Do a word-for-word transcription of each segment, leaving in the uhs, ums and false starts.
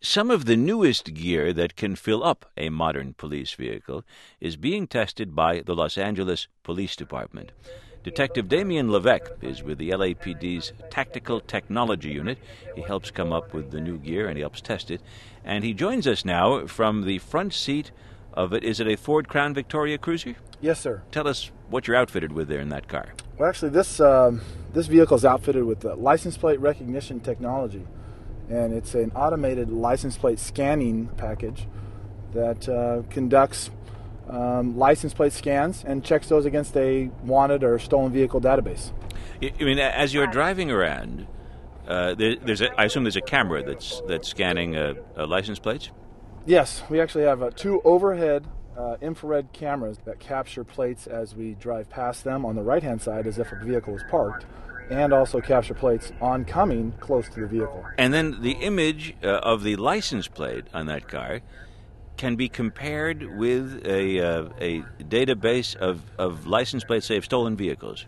Some of the newest gear that can fill up a modern police vehicle is being tested by the Los Angeles Police Department. Detective Damien Levesque is with the L A P D's Tactical Technology Unit. He helps come up with the new gear and he helps test it. And he joins us now from the front seat of it. Is it a Ford Crown Victoria Cruiser? Yes, sir. Tell us what you're outfitted with there in that car. Well, actually, this um, this vehicle is outfitted with uh, license plate recognition technology, and it's an automated license plate scanning package that uh, conducts um, license plate scans and checks those against a wanted or stolen vehicle database. I mean, as you're driving around, uh, there, there's a, I assume there's a camera that's that's scanning uh, uh, license plates? Yes, we actually have uh, two overhead Uh, infrared cameras that capture plates as we drive past them on the right-hand side as if a vehicle is parked, and also capture plates oncoming close to the vehicle. And then the image uh, of the license plate on that car can be compared with a uh, a database of, of license plates, say, of stolen vehicles.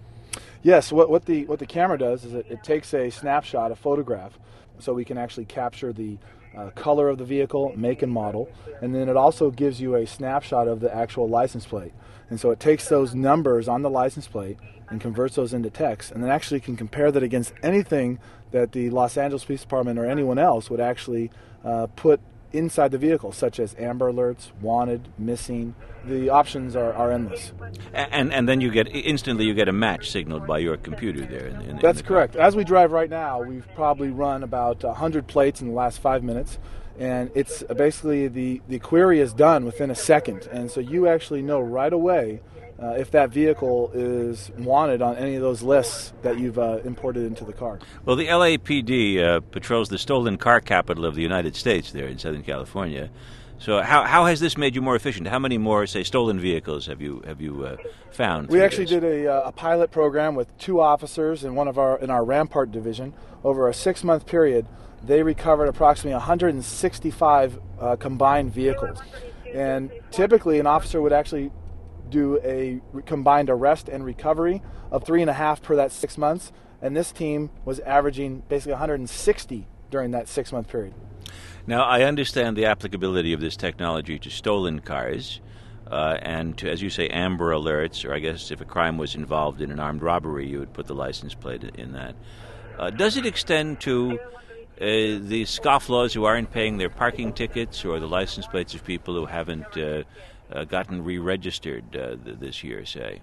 Yes, what, what the what the camera does is it, it takes a snapshot, a photograph, so we can actually capture the Uh, color of the vehicle, make and model, and then it also gives you a snapshot of the actual license plate. And so it takes those numbers on the license plate and converts those into text, and then actually can compare that against anything that the Los Angeles Police Department or anyone else would actually uh, put inside the vehicle, such as Amber Alerts, wanted, missing. The options are, are endless. And and then you get instantly you get a match signaled by your computer there. In, in, That's in the correct. car. As we drive right now, we've probably run about one hundred plates in the last five minutes, and it's basically the, the query is done within a second, and so you actually know right away uh, if that vehicle is wanted on any of those lists that you've uh, imported into the car. Well, the L A P D uh, patrols the stolen car capital of the United States there in Southern California. So how how has this made you more efficient? How many more, say, stolen vehicles have you have you uh, found? We actually this? did a, a pilot program with two officers in one of our in our Rampart division over a six-month period. They recovered approximately one hundred sixty-five uh, combined vehicles, and typically an officer would actually do a re- combined arrest and recovery of three and a half per that six months, and this team was averaging basically one hundred sixty during that six-month period. Now, I understand the applicability of this technology to stolen cars uh, and to, as you say, Amber Alerts, or I guess if a crime was involved in an armed robbery, you would put the license plate in that. Uh, does it extend to uh, the scofflaws who aren't paying their parking tickets or the license plates of people who haven't uh, uh, gotten re-registered uh, th- this year, say?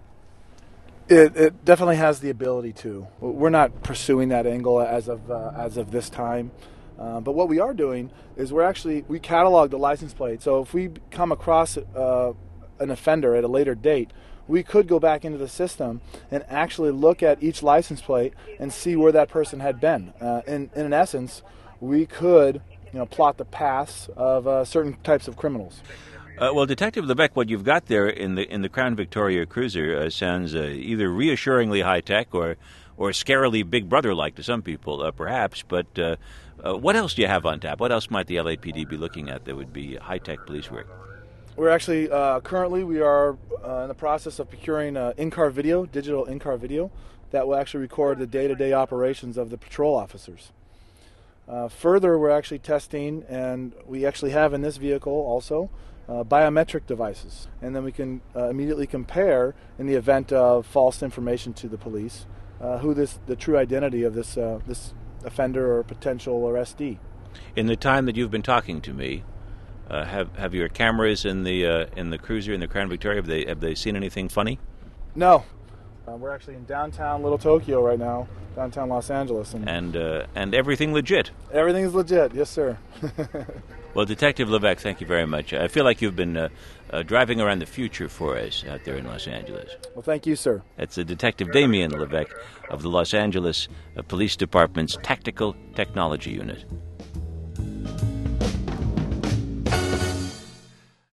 It, it definitely has the ability to. We're not pursuing that angle as of uh, as of this time. Uh, but what we are doing is we're actually, we catalog the license plate. So if we come across uh, an offender at a later date, we could go back into the system and actually look at each license plate and see where that person had been. Uh, in, in essence, we could, you know, plot the paths of uh, certain types of criminals. Uh, well, Detective Levesque, what you've got there in the in the Crown Victoria Cruiser uh, sounds uh, either reassuringly high-tech or or scarily Big Brother-like to some people, uh, perhaps. But uh, uh, what else do you have on tap? What else might the L A P D be looking at that would be high-tech police work? We're actually, uh, currently, we are uh, in the process of procuring uh, in-car video, digital in-car video, that will actually record the day-to-day operations of the patrol officers. Uh, further, we're actually testing, and we actually have in this vehicle also, Uh, biometric devices, and then we can uh, immediately compare, in the event of false information to the police, uh, who this the true identity of this uh, this offender or potential arrestee. In the time that you've been talking to me, uh, have have your cameras in the uh, in the cruiser in the Crown Victoria, have they have they seen anything funny? No, uh, we're actually in downtown Little Tokyo right now, downtown Los Angeles, and and uh, and everything legit. Everything is legit, yes, sir. Well, Detective Levesque, thank you very much. I feel like you've been uh, uh, driving around the future for us out there in Los Angeles. Well, thank you, sir. That's uh, Detective Damien Levesque of the Los Angeles uh, Police Department's Tactical Technology Unit.